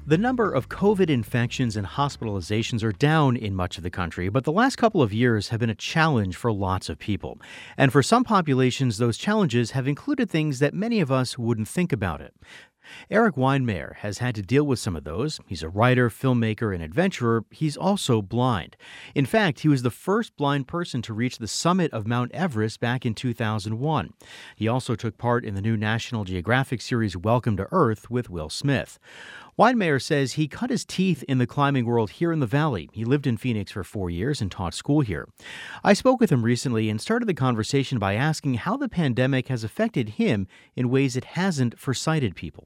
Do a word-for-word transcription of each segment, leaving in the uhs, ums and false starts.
The number of COVID infections and hospitalizations are down in much of the country, but the last couple of years have been a challenge for lots of people. And for some populations, those challenges have included things that many of us wouldn't think about it. Eric Weinmayer has had to deal with some of those. He's a writer, filmmaker, and adventurer. He's also blind. In fact, he was the first blind person to reach the summit of Mount Everest back in two thousand one. He also took part in the new National Geographic series Welcome to Earth with Will Smith. Weinmayer says he cut his teeth in the climbing world here in the Valley. He lived in Phoenix for four years and taught school here. I spoke with him recently and started the conversation by asking how the pandemic has affected him in ways it hasn't for sighted people.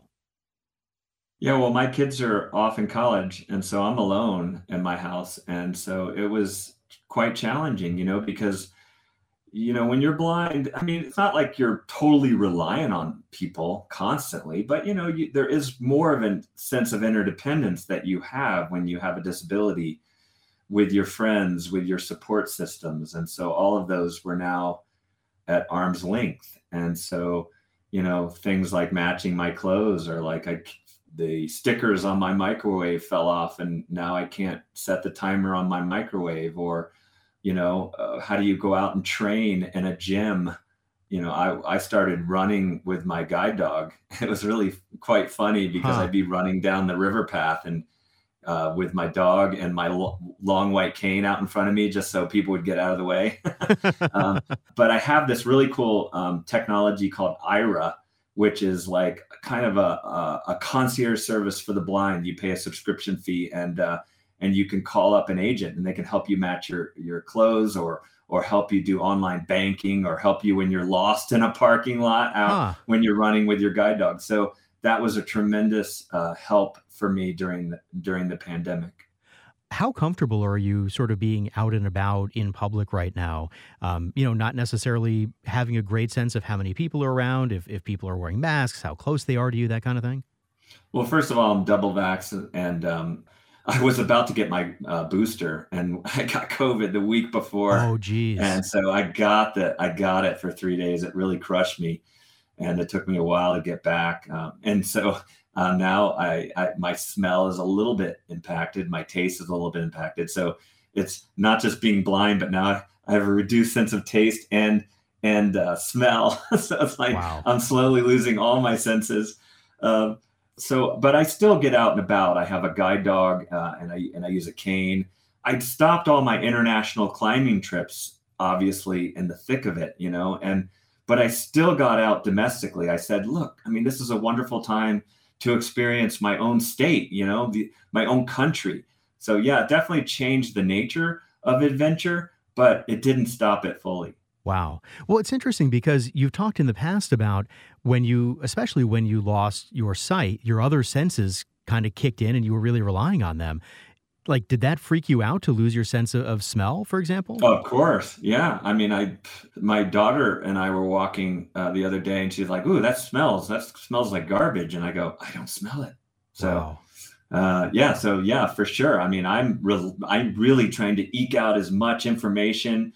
Yeah, well, my kids are off in college, and so I'm alone in my house. And so it was quite challenging, you know, because, you know, when you're blind, I mean, it's not like you're totally reliant on people constantly, but, you know, you, there is more of a sense of interdependence that you have when you have a disability with your friends, with your support systems. And so all of those were now at arm's length. And so, you know, things like matching my clothes or like I the stickers on my microwave fell off and now I can't set the timer on my microwave. Or, you know, uh, how do you go out and train in a gym? You know, I, I started running with my guide dog. It was really quite funny because Huh. I'd be running down the river path and uh, with my dog and my lo- long white cane out in front of me just so people would get out of the way. um, but I have this really cool um, technology called Aira, which is like kind of a, a, a concierge service for the blind. You pay a subscription fee and uh, and you can call up an agent and they can help you match your, your clothes or or help you do online banking or help you when you're lost in a parking lot out Huh. when you're running with your guide dog. So that was a tremendous uh, help for me during the, during the pandemic. How comfortable are you sort of being out and about in public right now? Um, you know, not necessarily having a great sense of how many people are around, if, if people are wearing masks, how close they are to you, that kind of thing? Well, first of all, I'm double vaxxed and um, I was about to get my uh, booster and I got COVID the week before. Oh, geez. And so I got that. I got it for three days. It really crushed me. And it took me a while to get back. Um, and so uh, now I, I, my smell is a little bit impacted. My taste is a little bit impacted. So it's not just being blind, but now I have a reduced sense of taste and, and uh, smell. So it's like Wow. I'm slowly losing all my senses. Um, so, but I still get out and about. I have a guide dog uh, and I, and I use a cane. I stopped all my international climbing trips, obviously in the thick of it, you know, and but I still got out domestically. I said, look, I mean, this is a wonderful time to experience my own state, you know, the, my own country. So yeah, it definitely changed the nature of adventure, but it didn't stop it fully. Wow. Well, it's interesting because you've talked in the past about when you, especially when you lost your sight, your other senses kind of kicked in and you were really relying on them. Like, did that freak you out to lose your sense of, of smell, for example? Of course. Yeah. I mean, I, my daughter and I were walking uh, the other day and she's like, ooh, that smells, that smells like garbage. And I go, I don't smell it. So, Wow. uh, yeah. So yeah, for sure. I mean, I'm re- I'm really trying to eke out as much information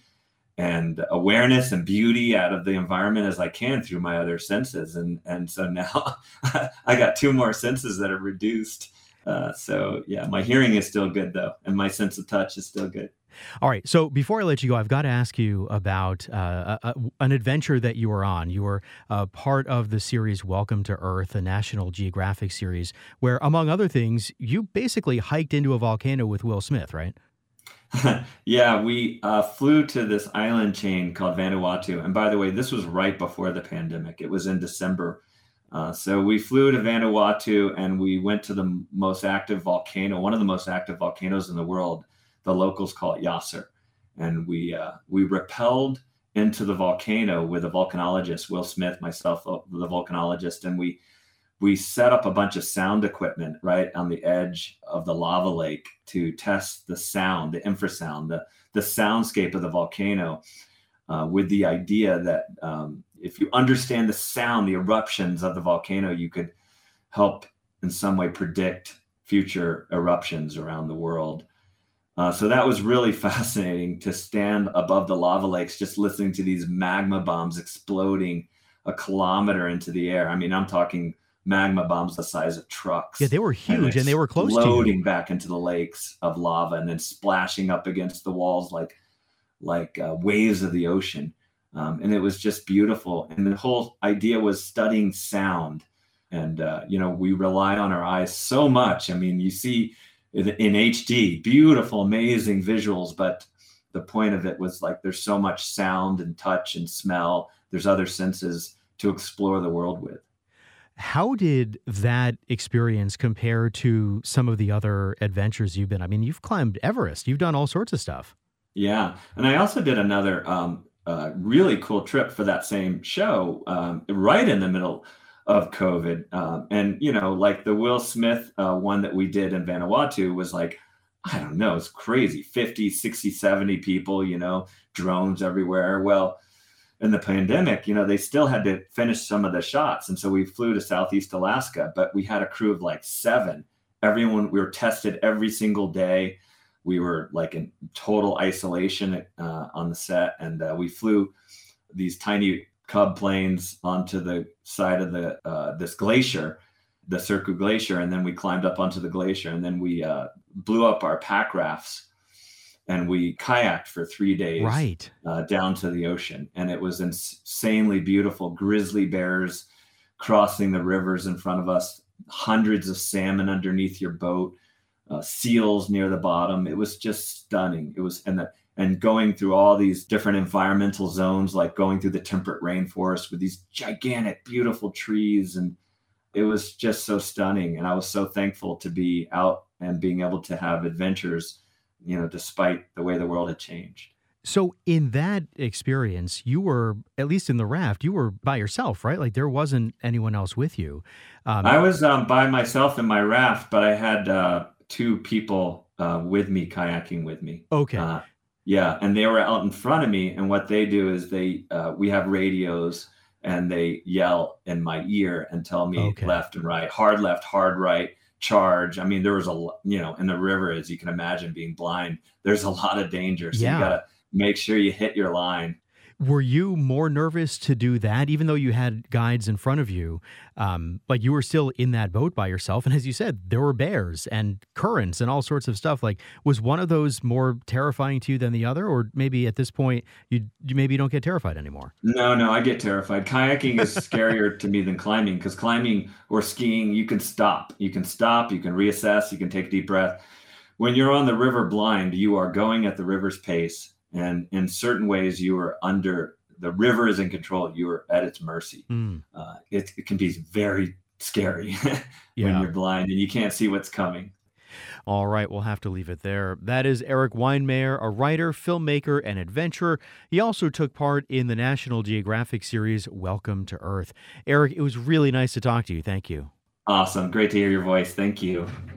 and awareness and beauty out of the environment as I can through my other senses. And, and so now I got two more senses that are reduced. Uh, so yeah, my hearing is still good though. And my sense of touch is still good. All right. So before I let you go, I've got to ask you about uh, a, a, an adventure that you were on. You were uh, part of the series Welcome to Earth, a National Geographic series, where, among other things, you basically hiked into a volcano with Will Smith, right? Yeah, we uh, flew to this island chain called Vanuatu. And by the way, this was right before the pandemic. It was in December. Uh, so we flew to Vanuatu and we went to the m- most active volcano, one of the most active volcanoes in the world. The locals call it Yasser. And we uh, we rappelled into the volcano with a volcanologist, Will Smith, myself, uh, the volcanologist, and we we set up a bunch of sound equipment right on the edge of the lava lake to test the sound, the infrasound, the the soundscape of the volcano, uh, with the idea that um, if you understand the sound, the eruptions of the volcano, you could help in some way predict future eruptions around the world. Uh, so that was really fascinating to stand above the lava lakes, just listening to these magma bombs exploding a kilometer into the air. I mean, I'm talking magma bombs the size of trucks. Yeah, they were And huge and they were close to you. exploding back into the lakes of lava and then splashing up against the walls like like uh, waves of the ocean. Um, and it was just beautiful. And the whole idea was studying sound. And, uh, you know, we rely on our eyes so much. I mean, you see in, in H D, beautiful, amazing visuals, but the point of it was like there's so much sound and touch and smell. There's other senses to explore the world with. How did that experience compare to some of the other adventures you've been? I mean, you've climbed Everest, you've done all sorts of stuff. Yeah. And I also did another um, uh, really cool trip for that same show um, right in the middle of COVID. Um, and, you know, like the Will Smith uh, one that we did in Vanuatu was like, I don't know, it's crazy. fifty, sixty, seventy people, you know, drones everywhere. Well, in the pandemic, you know, they still had to finish some of the shots. And so we flew to Southeast Alaska, but we had a crew of like seven. Everyone, we were tested every single day. We were like in total isolation uh, on the set. And uh, we flew these tiny Cub planes onto the side of the uh, this glacier, the Cirque Glacier. And then we climbed up onto the glacier and then we uh, blew up our pack rafts and we kayaked for three days Right. uh, down to the ocean. And it was insanely beautiful. Grizzly bears crossing the rivers in front of us, hundreds of salmon underneath your boat, uh, seals near the bottom. It was just stunning. It was, and the, and going through all these different environmental zones, like going through the temperate rainforest with these gigantic, beautiful trees. And it was just so stunning. And I was so thankful to be out and being able to have adventures, you know, despite the way the world had changed. So in that experience, you were, at least in the raft, you were by yourself, right? Like there wasn't anyone else with you. Um, I was um, by myself in my raft, but I had uh, two people uh, with me, kayaking with me. okay. Uh, yeah, and they were out in front of me. And what they do is they, uh, we have radios and they yell in my ear and tell me Okay. left and right, hard left, hard right, charge. I mean, there was a, lo- you know, in the river, as you can imagine, being blind, there's a lot of danger. So Yeah. you got to make sure you hit your line. Were you more nervous to do that, even though you had guides in front of you? Um, like you were still in that boat by yourself. And as you said, there were bears and currents and all sorts of stuff. Like, was one of those more terrifying to you than the other? Or maybe at this point, you, you maybe you don't get terrified anymore? No, no, I get terrified. Kayaking is scarier to me than climbing because climbing or skiing, you can stop. You can stop, you can reassess, you can take a deep breath. When you're on the river blind, you are going at the river's pace. And in certain ways, you are under, the river is in control. You are at its mercy. Mm, Uh, it, it can be very scary when yeah. you're blind and you can't see what's coming. All right, we'll have to leave it there. That is Eric Weinmayer, a writer, filmmaker, and adventurer. He also took part in the National Geographic series Welcome to Earth. Eric, it was really nice to talk to you. Thank you. Awesome. Great to hear your voice. Thank you.